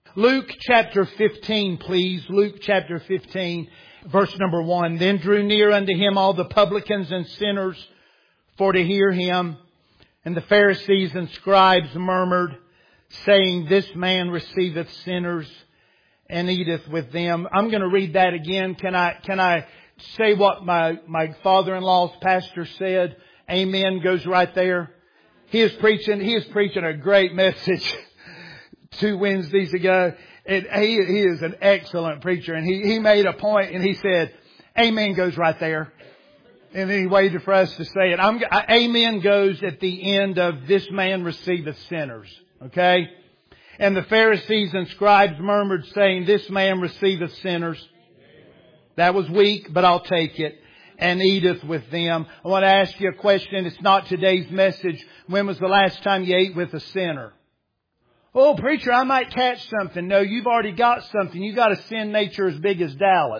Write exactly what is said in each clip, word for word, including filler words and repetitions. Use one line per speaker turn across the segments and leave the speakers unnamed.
Luke chapter fifteen, please. Luke chapter fifteen, verse number one. Then drew near unto him all the publicans and sinners for to hear him. And the Pharisees and scribes murmured, saying, This man receiveth sinners and eateth with them. I'm going to read that again. Can I, can I say what my, my father-in-law's pastor said? Amen goes right there. He is preaching, he is preaching a great message two Wednesdays ago. And he, he is an excellent preacher. And he, he made a point and he said, Amen goes right there. And then he waited for us to say it. I'm, amen goes at the end of this man receiveth sinners. Okay? And the Pharisees and scribes murmured, saying, This man receiveth sinners. That was weak, but I'll take it. And eateth with them. I want to ask you a question. It's not today's message. When was the last time you ate with a sinner? Oh, preacher, I might catch something. No, you've already got something. You've got a sin nature as big as Dallas.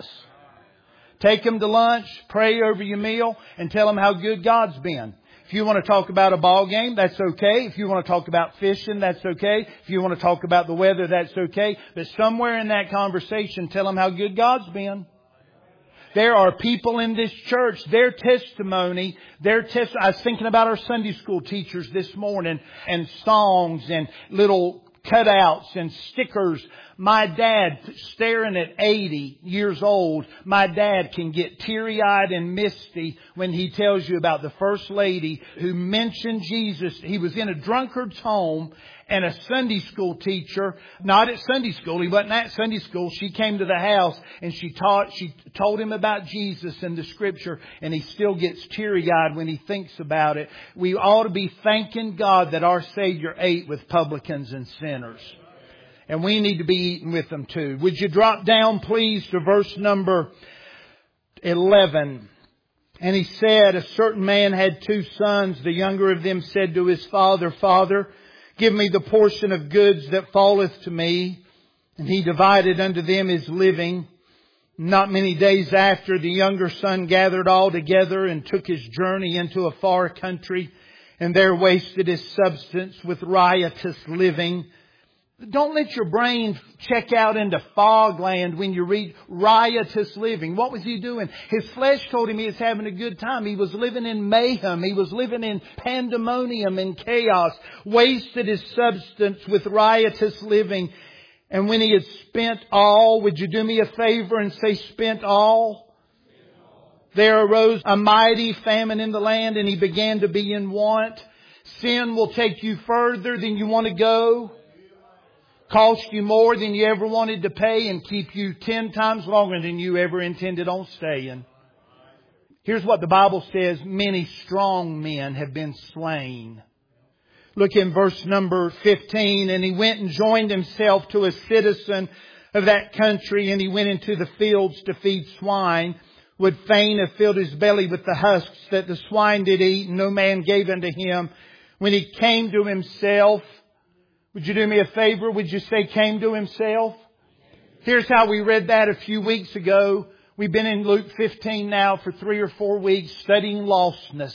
Take them to lunch, pray over your meal, and tell them how good God's been. If you want to talk about a ball game, that's okay. If you want to talk about fishing, that's okay. If you want to talk about the weather, that's okay. But somewhere in that conversation, tell them how good God's been. There are people in this church, their testimony, their test. I was thinking about our Sunday school teachers this morning and songs and little cutouts and stickers. My dad, staring at eighty years old, my dad can get teary-eyed and misty when he tells you about the first lady who mentioned Jesus. He was in a drunkard's home, and a Sunday school teacher, not at Sunday school, he wasn't at Sunday school, she came to the house and she taught, she told him about Jesus and the Scripture, and he still gets teary-eyed when he thinks about it. We ought to be thanking God that our Savior ate with publicans and sinners. And we need to be eating with them too. Would you drop down, please, to verse number eleven. And he said, A certain man had two sons. The younger of them said to his father, Father, give me the portion of goods that falleth to me. And he divided unto them his living. Not many days after, the younger son gathered all together and took his journey into a far country, and there wasted his substance with riotous living. Don't let your brain check out into fog land when you read riotous living. What was he doing? His flesh told him he was having a good time. He was living in mayhem. He was living in pandemonium and chaos. Wasted his substance with riotous living. And when he had spent all, would you do me a favor and say spent all? There arose a mighty famine in the land, and he began to be in want. Sin will take you further than you want to go. Cost you more than you ever wanted to pay, and keep you ten times longer than you ever intended on staying. Here's what the Bible says. Many strong men have been slain. Look in verse number fifteen. And he went and joined himself to a citizen of that country, and he went into the fields to feed swine. Would fain have filled his belly with the husks that the swine did eat, and no man gave unto him. When he came to himself, would you do me a favor? Would you say came to himself? Here's how we read that a few weeks ago. We've been in Luke fifteen now for three or four weeks studying lostness.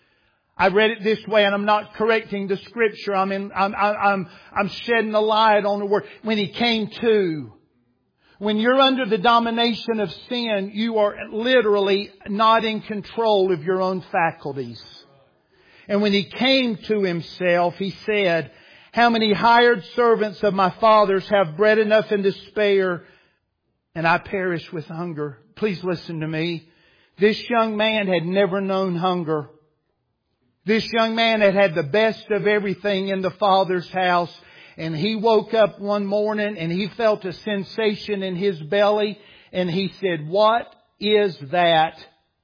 I read it this way, and I'm not correcting the Scripture. I'm in, I'm, I'm, I'm shedding a light on the word. When he came to. When you're under the domination of sin, you are literally not in control of your own faculties. And when he came to himself, he said, How many hired servants of my father's have bread enough and to spare, and I perish with hunger? Please listen to me. This young man had never known hunger. This young man had had the best of everything in the Father's house. And he woke up one morning and he felt a sensation in his belly. And he said, What is that?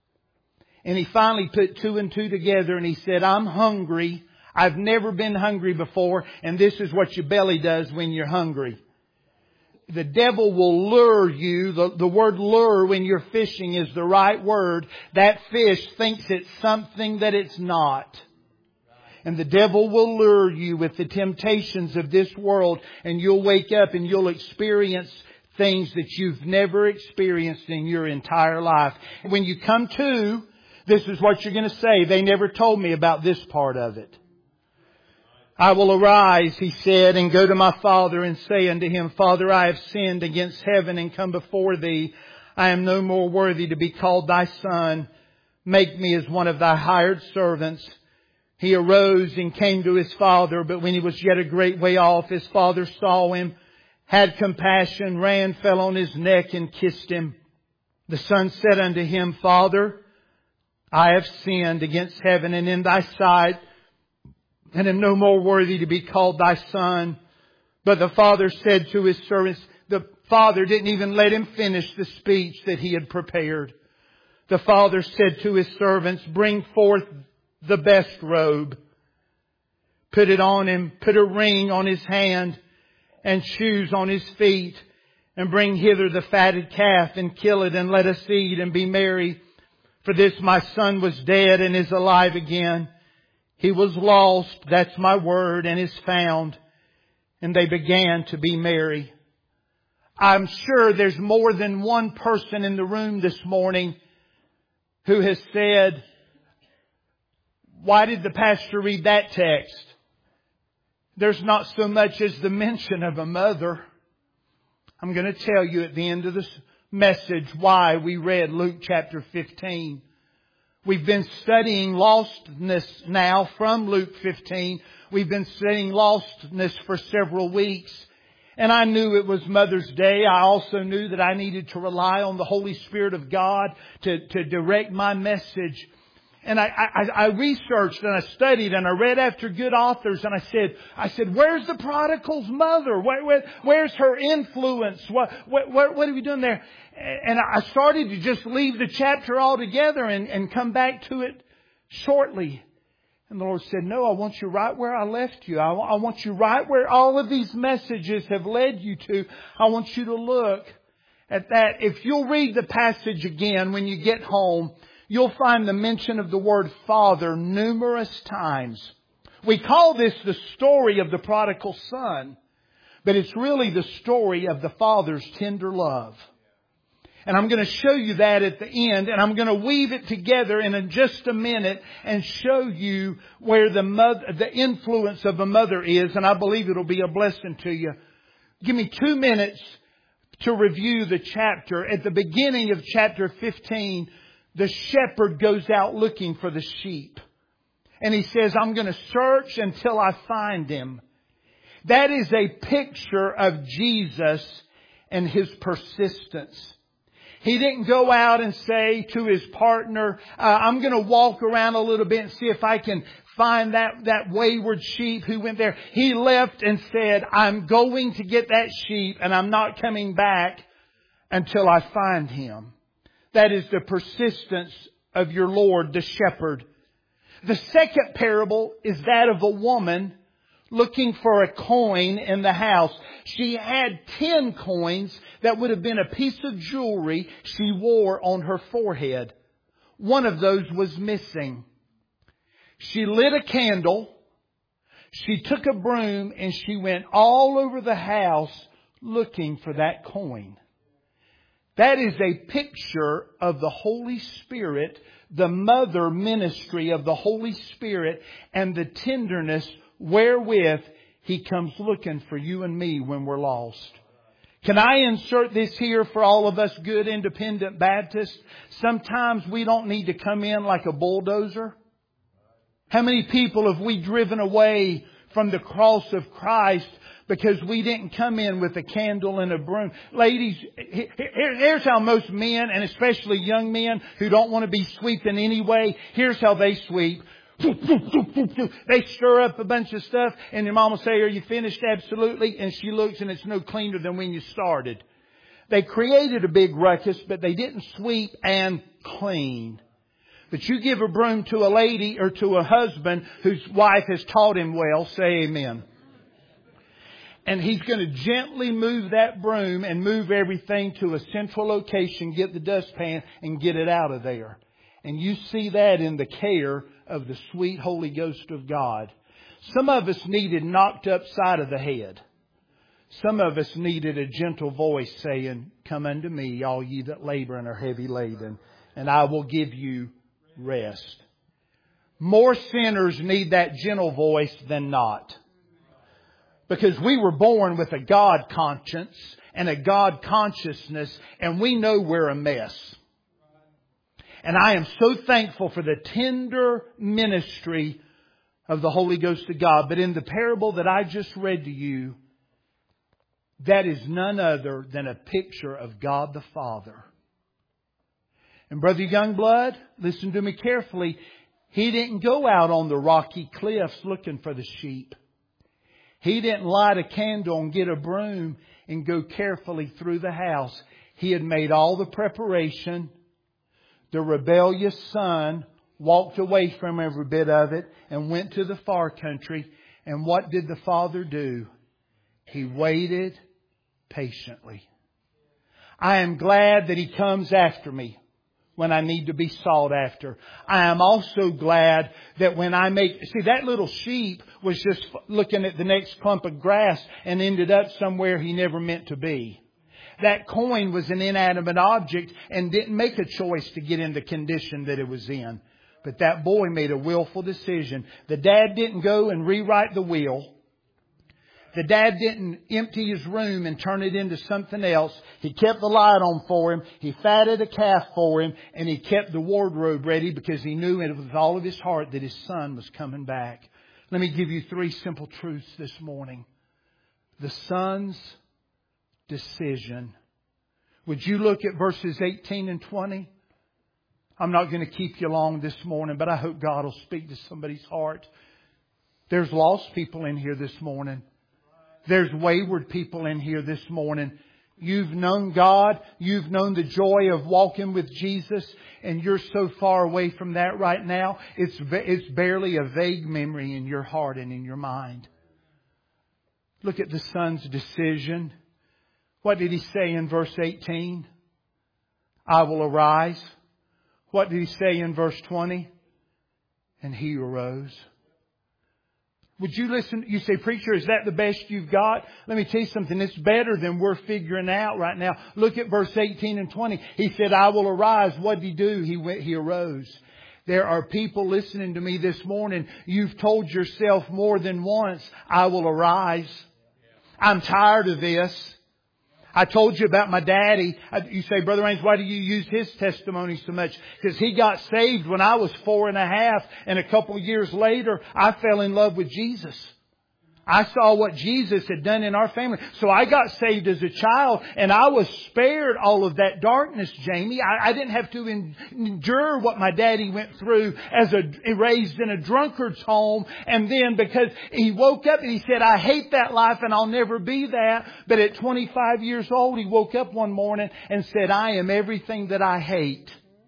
And he finally put two and two together and he said, I'm hungry. I've never been hungry before. And this is what your belly does when you're hungry. The devil will lure you. The, the word lure when you're fishing is the right word. That fish thinks it's something that it's not. And the devil will lure you with the temptations of this world. And you'll wake up and you'll experience things that you've never experienced in your entire life. When you come to, this is what you're going to say. They never told me about this part of it. I will arise, he said, and go to my father and say unto him, Father, I have sinned against heaven and come before thee. I am no more worthy to be called thy son. Make me as one of thy hired servants. He arose and came to his father, but when he was yet a great way off, his father saw him, had compassion, ran, fell on his neck and kissed him. The son said unto him, Father, I have sinned against heaven and in thy sight, and am no more worthy to be called thy son. But the father said to his servants, the father didn't even let him finish the speech that he had prepared. The father said to his servants, bring forth the best robe. Put it on him, put a ring on his hand and shoes on his feet. And bring hither the fatted calf and kill it and let us eat and be merry. For this my son was dead and is alive again. He was lost, that's my word, and is found. And they began to be merry. I'm sure there's more than one person in the room this morning who has said, why did the pastor read that text? There's not so much as the mention of a mother. I'm going to tell you at the end of this message why we read Luke chapter fifteen. We've been studying lostness now from Luke fifteen. We've been studying lostness for several weeks. And I knew it was Mother's Day. I also knew that I needed to rely on the Holy Spirit of God to, to direct my message. And I, I, I researched and I studied and I read after good authors and I said, I said, where's the prodigal's mother? Where, where, where's her influence? What, what, what, what are we doing there? And I started to just leave the chapter altogether and, and come back to it shortly. And the Lord said, no, I want you right where I left you. I, I want you right where all of these messages have led you to. I want you to look at that. If you'll read the passage again when you get home, you'll find the mention of the word Father numerous times. We call this the story of the prodigal son, but it's really the story of the Father's tender love. And I'm going to show you that at the end, and I'm going to weave it together in just a minute and show you where the mother, the influence of a mother is, and I believe it'll be a blessing to you. Give me two minutes to review the chapter. At the beginning of chapter fifteen, the shepherd goes out looking for the sheep. And he says, I'm going to search until I find him. That is a picture of Jesus and His persistence. He didn't go out and say to his partner, uh, I'm going to walk around a little bit and see if I can find that, that wayward sheep who went there. He left and said, I'm going to get that sheep and I'm not coming back until I find him. That is the persistence of your Lord, the shepherd. The second parable is that of a woman looking for a coin in the house. She had ten coins that would have been a piece of jewelry she wore on her forehead. One of those was missing. She lit a candle. She took a broom and she went all over the house looking for that coin. That is a picture of the Holy Spirit, the mother ministry of the Holy Spirit, and the tenderness wherewith He comes looking for you and me when we're lost. Can I insert this here for all of us good independent Baptists? Sometimes we don't need to come in like a bulldozer. How many people have we driven away from the cross of Christ because we didn't come in with a candle and a broom? Ladies, here's how most men, and especially young men who don't want to be sweeping anyway, here's how they sweep. They stir up a bunch of stuff and your mom will say, are you finished? Absolutely. And she looks and it's no cleaner than when you started. They created a big ruckus, but they didn't sweep and clean. But you give a broom to a lady or to a husband whose wife has taught him well, say amen. And he's going to gently move that broom and move everything to a central location, get the dustpan and get it out of there. And you see that in the care of the sweet Holy Ghost of God. Some of us needed knocked upside of the head. Some of us needed a gentle voice saying, come unto me, all ye that labor and are heavy laden, and I will give you rest. More sinners need that gentle voice than not. Because we were born with a God conscience and a God consciousness, and we know we're a mess. And I am so thankful for the tender ministry of the Holy Ghost of God. But in the parable that I just read to you, that is none other than a picture of God the Father. And Brother Youngblood, listen to me carefully. He didn't go out on the rocky cliffs looking for the sheep. He didn't light a candle and get a broom and go carefully through the house. He had made all the preparation. The rebellious son walked away from every bit of it and went to the far country. And what did the father do? He waited patiently. I am glad that He comes after me when I need to be sought after. I am also glad that when I make... See, that little sheep was just looking at the next clump of grass and ended up somewhere he never meant to be. That coin was an inanimate object and didn't make a choice to get in the condition that it was in. But that boy made a willful decision. The dad didn't go and rewrite the will. The dad didn't empty his room and turn it into something else. He kept the light on for him. He fatted a calf for him. And he kept the wardrobe ready because he knew it with all of his heart that his son was coming back. Let me give you three simple truths this morning. The son's decision. Would you look at verses eighteen and twenty? I'm not going to keep you long this morning, but I hope God will speak to somebody's heart. There's lost people in here this morning. There's wayward people in here this morning. You've known God. You've known the joy of walking with Jesus. And you're so far away from that right now. It's, it's barely a vague memory in your heart and in your mind. Look at the son's decision. What did he say in verse eighteen? I will arise. What did he say in verse twenty? And he arose. Would you listen? You say, preacher, is that the best you've got? Let me tell you something. It's better than we're figuring out right now. Look at verse eighteen and twenty. He said, I will arise. What did he do? He went, he arose. There are people listening to me this morning. You've told yourself more than once, I will arise. I'm tired of this. I told you about my daddy. You say, Brother Raines, why do you use his testimony so much? Because he got saved when I was four and a half. And a couple of years later, I fell in love with Jesus. I saw what Jesus had done in our family. So I got saved as a child and I was spared all of that darkness, Jamie. I, I didn't have to en- endure what my daddy went through as a raised in a drunkard's home. And then because he woke up and he said, I hate that life and I'll never be that. But at twenty-five years old, he woke up one morning and said, I am everything that I hate.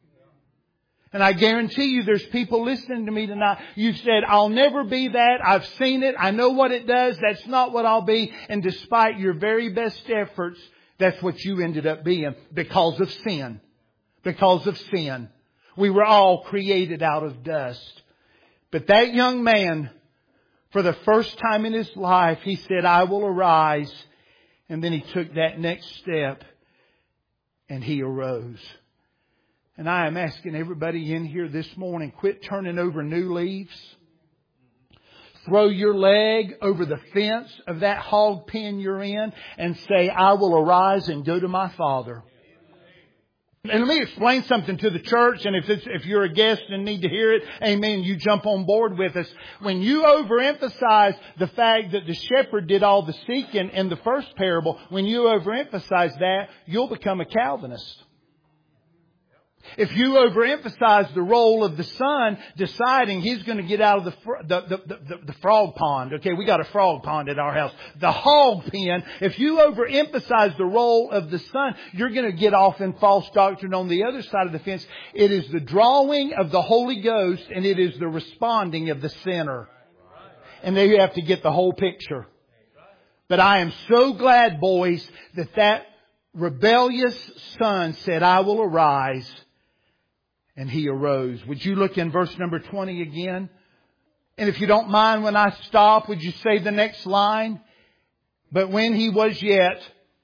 And I guarantee you there's people listening to me tonight. You've said, I'll never be that. I've seen it. I know what it does. That's not what I'll be. And despite your very best efforts, that's what you ended up being because of sin. Because of sin. We were all created out of dust. But that young man, for the first time in his life, he said, I will arise. And then he took that next step and he arose. And I am asking everybody in here this morning, quit turning over new leaves. Throw your leg over the fence of that hog pen you're in and say, I will arise and go to my Father. And let me explain something to the church. And if it's, if you're a guest and need to hear it, amen, you jump on board with us. When you overemphasize the fact that the shepherd did all the seeking in the first parable, when you overemphasize that, you'll become a Calvinist. If you overemphasize the role of the son deciding he's going to get out of the, fr- the, the, the, the frog pond. Okay, we got a frog pond at our house. The hog pen. If you overemphasize the role of the son, you're going to get off in false doctrine on the other side of the fence. It is the drawing of the Holy Ghost and it is the responding of the sinner. And there you have to get the whole picture. But I am so glad, boys, that that rebellious son said, I will arise. And he arose. Would you look in verse number twenty again? And if you don't mind when I stop, would you say the next line? But when he was yet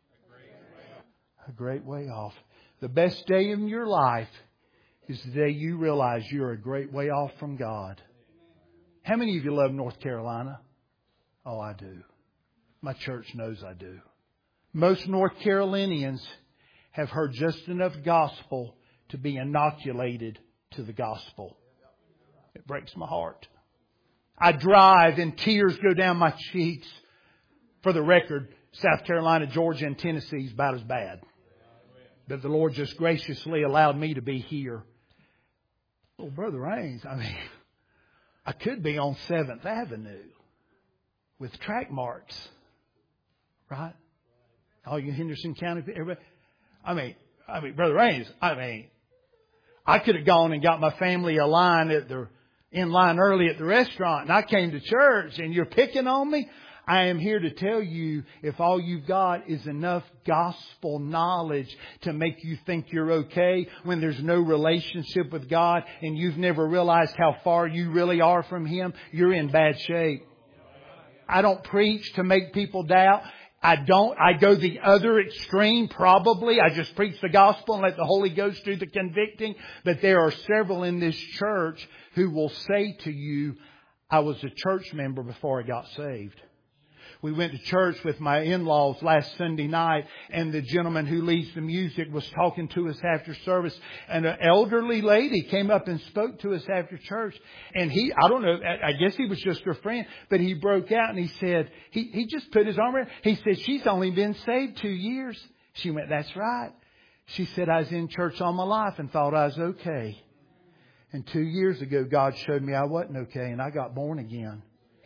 a great way off. The best day in your life is the day you realize you're a great way off from God. How many of you love North Carolina? Oh, I do. My church knows I do. Most North Carolinians have heard just enough gospel to be inoculated to the gospel. It breaks my heart. I drive and tears go down my cheeks. For the record, South Carolina, Georgia, and Tennessee is about as bad. But the Lord just graciously allowed me to be here. Oh, Brother Raines, I mean, I could be on seventh Avenue with track marks. Right? All you Henderson County, everybody. I mean, I mean, Brother Raines, I mean, I could have gone and got my family a line at the, in line early at the restaurant, and I came to church, and you're picking on me? I am here to tell you, if all you've got is enough gospel knowledge to make you think you're okay when there's no relationship with God and you've never realized how far you really are from Him, you're in bad shape. I don't preach to make people doubt. I don't. I go the other extreme, probably. I just preach the gospel and let the Holy Ghost do the convicting. But there are several in this church who will say to you, I was a church member before I got saved. We went to church with my in-laws last Sunday night, and the gentleman who leads the music was talking to us after service, and an elderly lady came up and spoke to us after church. And he, I don't know, I guess he was just her friend, but he broke out and he said, he, he just put his arm around her. He said, she's only been saved two years. She went, that's right. She said, I was in church all my life and thought I was okay. And two years ago, God showed me I wasn't okay, and I got born again.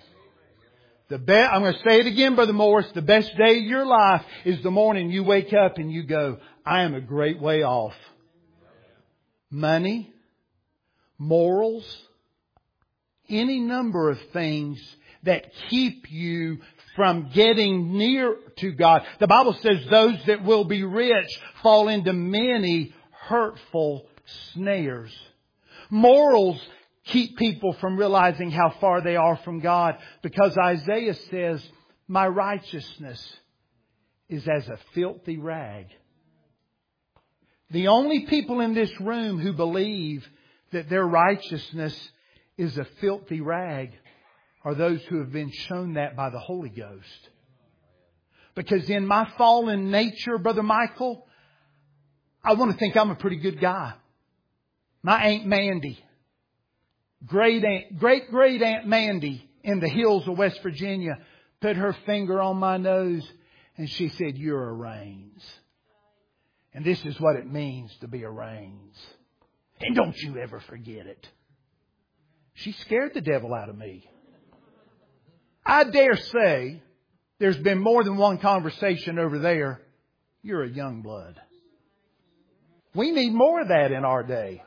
The best, I'm going to say it again, Brother Morris, the best day of your life is the morning you wake up and you go, I am a great way off. Money, morals, any number of things that keep you from getting near to God. The Bible says those that will be rich fall into many hurtful snares. Morals keep people from realizing how far they are from God, because Isaiah says, my righteousness is as a filthy rag. The only people in this room who believe that their righteousness is a filthy rag are those who have been shown that by the Holy Ghost. Because in my fallen nature, Brother Michael, I want to think I'm a pretty good guy. My Aunt Mandy, Great Aunt, great great Aunt Mandy in the hills of West Virginia put her finger on my nose and she said, you're a Raines. And this is what it means to be a Raines. And don't you ever forget it. She scared the devil out of me. I dare say there's been more than one conversation over there. You're a young blood. We need more of that in our day.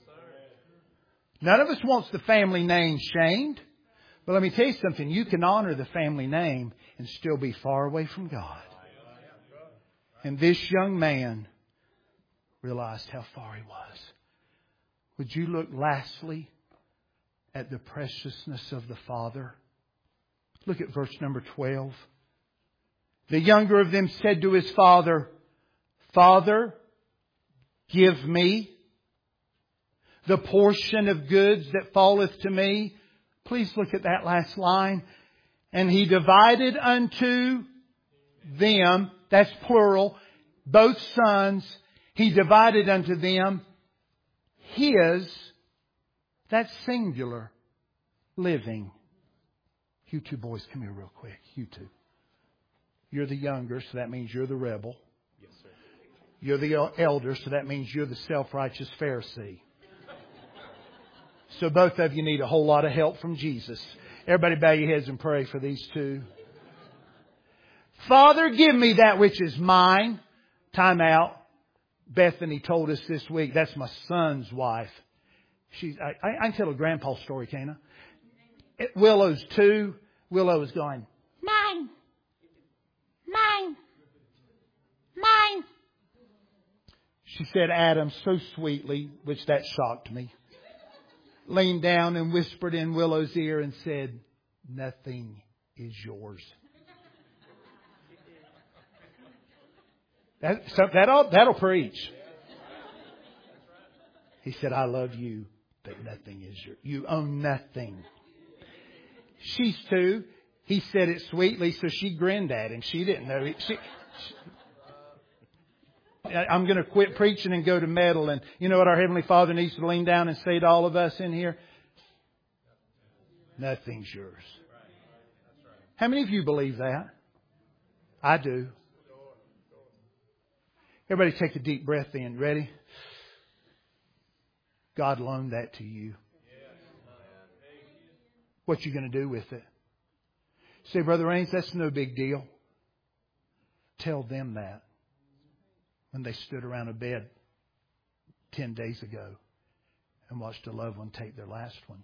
None of us wants the family name shamed. But let me tell you something. You can honor the family name and still be far away from God. And this young man realized how far he was. Would you look lastly at the preciousness of the Father? Look at verse number twelve. The younger of them said to his father, Father, give me the portion of goods that falleth to me. Please look at that last line. And he divided unto them, that's plural, both sons, he divided unto them his, that's singular, living. You two boys, come here real quick. You two. You're the younger, so that means you're the rebel.
Yes, sir.
You're the elder, so that means you're the self-righteous Pharisee. So both of you need a whole lot of help from Jesus. Everybody bow your heads and pray for these two. Father, give me that which is mine. Time out. Bethany told us this week, that's my son's wife. She's, I, I can tell a grandpa story, can't I? At Willow's two. Willow is going, mine, mine, mine. She said Adam so sweetly, which that shocked me. Leaned down and whispered in Willow's ear and said, nothing is yours. That, so that'll, that'll preach. He said, I love you, but nothing is yours. You own nothing. She's two. He said it sweetly, so she grinned at him. She didn't know. She, she, I'm going to quit preaching and go to metal. And you know what our Heavenly Father needs to lean down and say to all of us in here? Nothing's yours. How many of you believe that? I do. Everybody take a deep breath in. Ready? God loaned that to you. What you going to do with it? Say, Brother Raines, that's no big deal. Tell them that when they stood around a bed ten days ago and watched a loved one take their last one.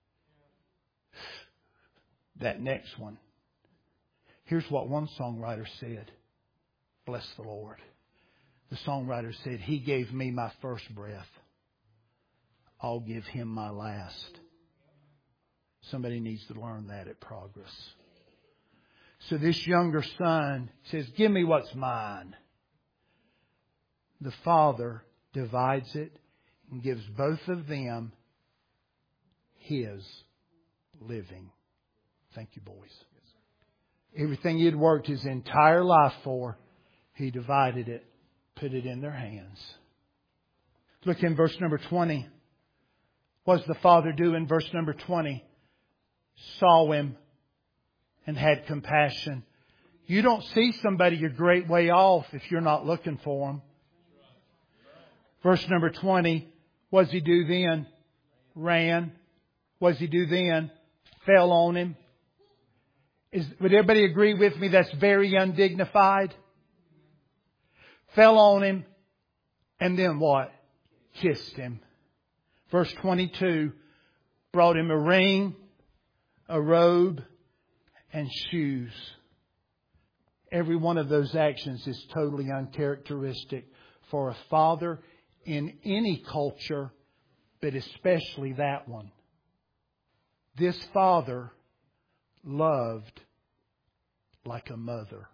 That next one. Here's what one songwriter said. Bless the Lord. The songwriter said, He gave me my first breath. I'll give Him my last. Somebody needs to learn that at Progress. So this younger son says, give me what's mine. The father divides it and gives both of them his living. Thank you, boys. Everything he had worked his entire life for, he divided it, put it in their hands. Look in verse number twenty. What does the father do in verse number twenty? Saw him and had compassion. You don't see somebody a great way off if you're not looking for them. Verse number twenty. What does he do then? Ran. What does he do then? Fell on him. Is, would everybody agree with me that's very undignified? Fell on him. And then what? Kissed him. Verse twenty-two. Brought him a ring, a robe, and shoes. Every one of those actions is totally uncharacteristic for a father in any culture, but especially that one. This father loved like a mother.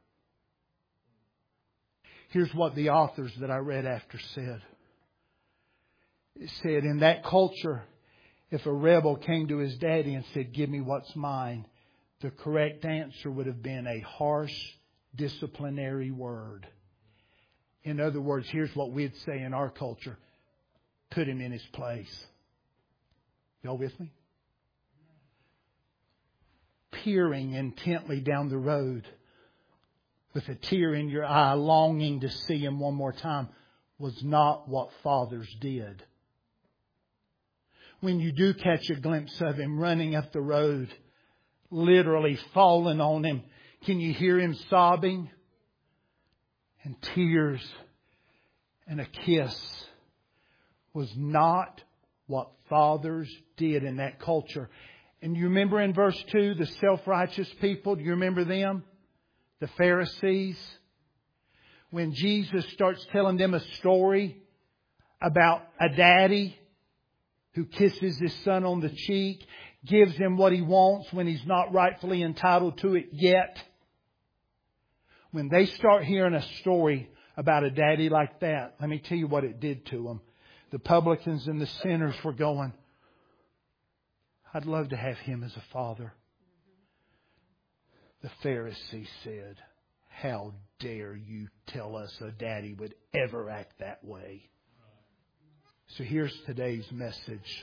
Here's what the authors that I read after said. It said, in that culture, if a rebel came to his daddy and said, give me what's mine, the correct answer would have been a harsh, disciplinary word. In other words, here's what we'd say in our culture. Put him in his place. Y'all with me? Peering intently down the road with a tear in your eye, longing to see him one more time, was not what fathers did. When you do catch a glimpse of him running up the road, literally falling on him, can you hear him sobbing? And tears and a kiss was not what fathers did in that culture. And you remember in verse two, the self-righteous people, do you remember them? The Pharisees. When Jesus starts telling them a story about a daddy who kisses his son on the cheek, gives him what he wants when he's not rightfully entitled to it yet. When they start hearing a story about a daddy like that, let me tell you what it did to them. The publicans and the sinners were going, I'd love to have him as a father. The Pharisee said, how dare you tell us a daddy would ever act that way? So here's today's message.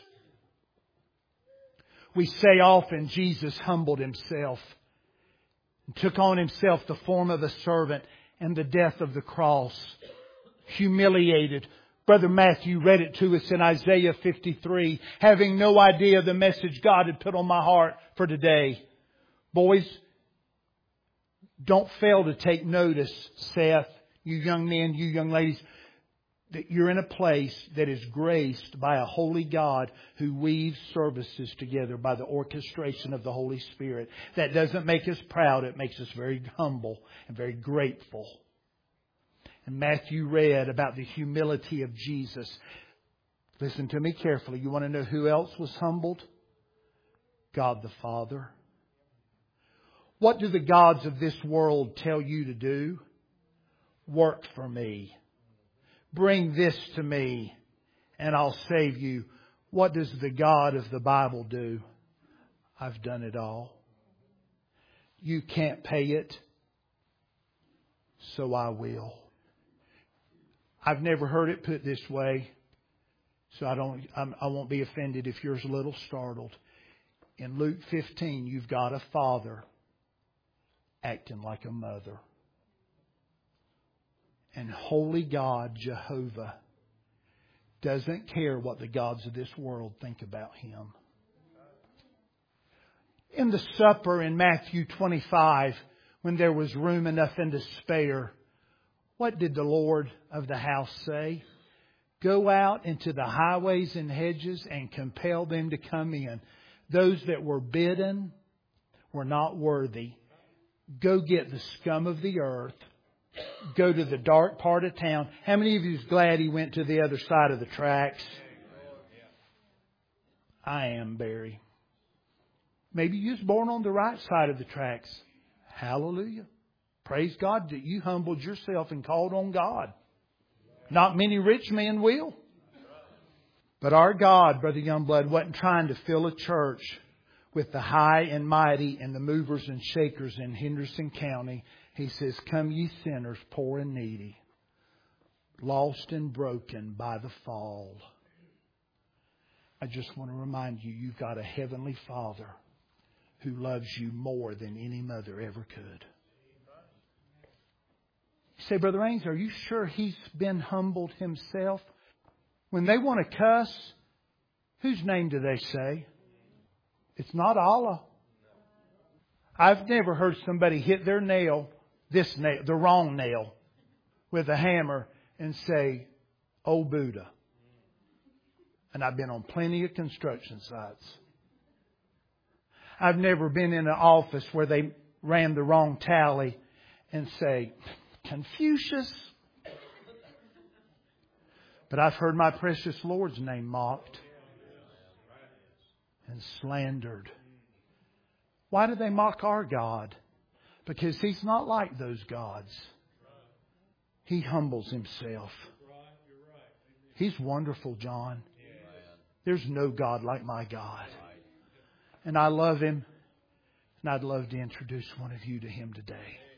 We say often Jesus humbled Himself and took on Himself the form of a servant and the death of the cross. Humiliated. Brother Matthew read it to us in Isaiah fifty-three, having no idea the message God had put on my heart for today. Boys, don't fail to take notice, Seth, you young men, you young ladies, that you're in a place that is graced by a holy God who weaves services together by the orchestration of the Holy Spirit. That doesn't make us proud. It makes us very humble and very grateful. And Matthew read about the humility of Jesus. Listen to me carefully. You want to know who else was humbled? God the Father. What do the gods of this world tell you to do? Work for me. Bring this to me and I'll save you. What does the God of the Bible do? I've done it all. You can't pay it, so I will. I've never heard it put this way, so I don't. I'm, I won't be offended if you're a little startled. In Luke fifteen, you've got a father acting like a mother. And holy God, Jehovah, doesn't care what the gods of this world think about Him. In the supper in Matthew twenty-five, when there was room enough and to spare, what did the Lord of the house say? Go out into the highways and hedges and compel them to come in. Those that were bidden were not worthy. Go get the scum of the earth. Go to the dark part of town. How many of you is glad He went to the other side of the tracks? I am, Barry. Maybe you was born on the right side of the tracks. Hallelujah. Praise God that you humbled yourself and called on God. Not many rich men will. But our God, Brother Youngblood, wasn't trying to fill a church with the high and mighty and the movers and shakers in Henderson County. He says, come ye sinners, poor and needy, lost and broken by the fall. I just want to remind you, you've got a heavenly Father who loves you more than any mother ever could. You say, Brother Raines, are you sure He's been humbled Himself? When they want to cuss, whose name do they say? It's not Allah. I've never heard somebody hit their nail, this nail, the wrong nail, with a hammer and say, "Oh Buddha." And I've been on plenty of construction sites. I've never been in an office where they ran the wrong tally and say, "Confucius." But I've heard my precious Lord's name mocked and slandered. Why do they mock our God? Because He's not like those gods. He humbles Himself. He's wonderful, John. There's no God like my God. And I love Him. And I'd love to introduce one of you to Him today.